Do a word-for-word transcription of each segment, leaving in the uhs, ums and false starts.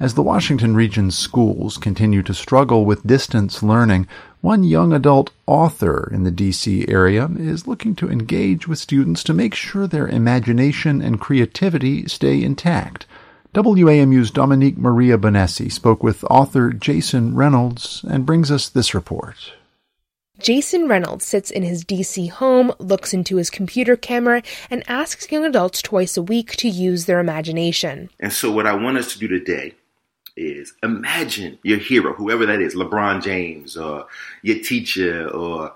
As the Washington region's schools continue to struggle with distance learning, one young adult author in the D C area is looking to engage with students to make sure their imagination and creativity stay intact. W A M U's Dominique Maria Bonessi spoke with author Jason Reynolds and brings us this report. Jason Reynolds sits in his D C home, looks into his computer camera, and asks young adults twice a week to use their imagination. And so what I want us to do today is imagine your hero, whoever that is, LeBron James or your teacher or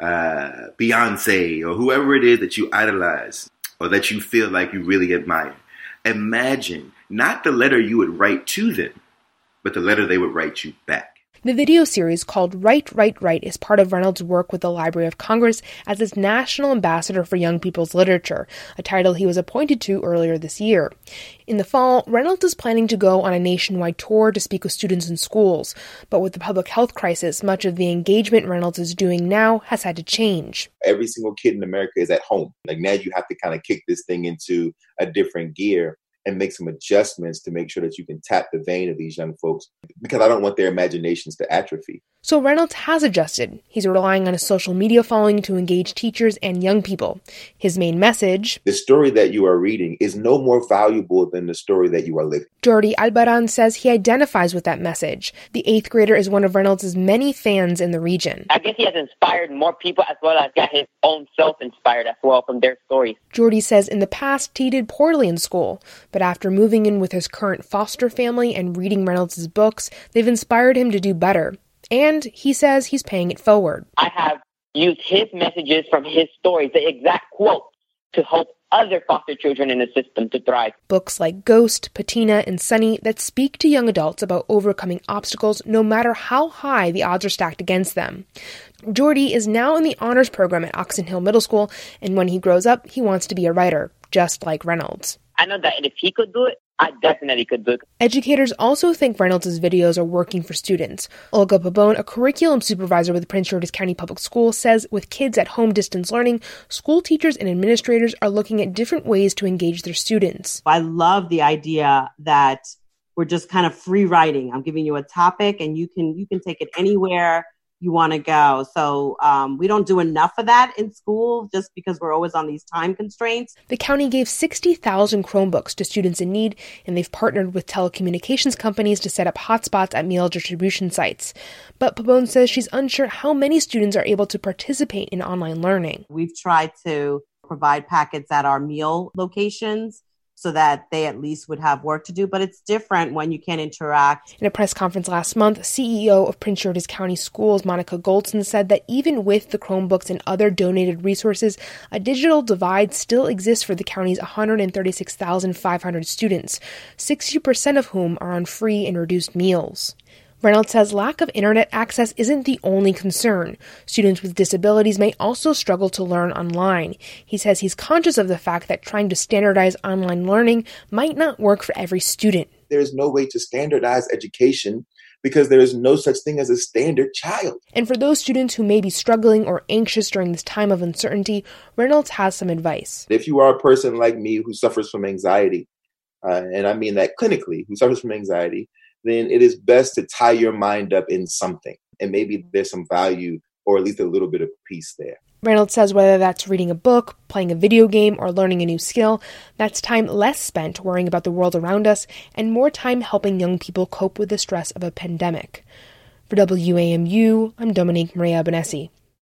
uh, Beyonce or whoever it is that you idolize or that you feel like you really admire. Imagine not the letter you would write to them, but the letter they would write you back. The video series called Write, Write, Write is part of Reynolds' work with the Library of Congress as its National Ambassador for Young People's Literature, a title he was appointed to earlier this year. In the fall, Reynolds is planning to go on a nationwide tour to speak with students in schools, but with the public health crisis, much of the engagement Reynolds is doing now has had to change. Every single kid in America is at home. Like now you have to kind of kick this thing into a different gear and make some adjustments to make sure that you can tap the vein of these young folks, because I don't want their imaginations to atrophy. So Reynolds has adjusted. He's relying on a social media following to engage teachers and young people. His main message: the story that you are reading is no more valuable than the story that you are living. Jordi Albaran says he identifies with that message. The eighth grader is one of Reynolds' many fans in the region. I guess he has inspired more people as well as got his own self inspired as well from their stories. Jordi says in the past he did poorly in school, but after moving in with his current foster family and reading Reynolds' books, they've inspired him to do better. And he says he's paying it forward. I have used his messages from his stories, the exact quote, to help other foster children in the system to thrive. Books like Ghost, Patina, and Sunny that speak to young adults about overcoming obstacles no matter how high the odds are stacked against them. Jordi is now in the honors program at Oxon Hill Middle School, and when he grows up, he wants to be a writer, just like Reynolds. I know that if he could do it, I definitely could do it. Educators also think Reynolds' videos are working for students. Olga Pabon, a curriculum supervisor with Prince George's County Public Schools, says with kids at home distance learning, school teachers and administrators are looking at different ways to engage their students. I love the idea that we're just kind of free writing. I'm giving you a topic and you can you can take it anywhere you want to go. So um, we don't do enough of that in school just because we're always on these time constraints. The county gave sixty thousand Chromebooks to students in need, and they've partnered with telecommunications companies to set up hotspots at meal distribution sites. But Pabon says she's unsure how many students are able to participate in online learning. We've tried to provide packets at our meal locations so that they at least would have work to do. But it's different when you can't interact. In a press conference last month, C E O of Prince George's County Schools, Monica Goldson, said that even with the Chromebooks and other donated resources, a digital divide still exists for the county's one hundred thirty-six thousand five hundred students, sixty percent of whom are on free and reduced meals. Reynolds says lack of internet access isn't the only concern. Students with disabilities may also struggle to learn online. He says he's conscious of the fact that trying to standardize online learning might not work for every student. There's no way to standardize education because there is no such thing as a standard child. And for those students who may be struggling or anxious during this time of uncertainty, Reynolds has some advice. If you are a person like me who suffers from anxiety, uh, and I mean that clinically, who suffers from anxiety, then it is best to tie your mind up in something. And maybe there's some value or at least a little bit of peace there. Reynolds says whether that's reading a book, playing a video game, or learning a new skill, that's time less spent worrying about the world around us and more time helping young people cope with the stress of a pandemic. For W A M U, I'm Dominique Maria Bonessi.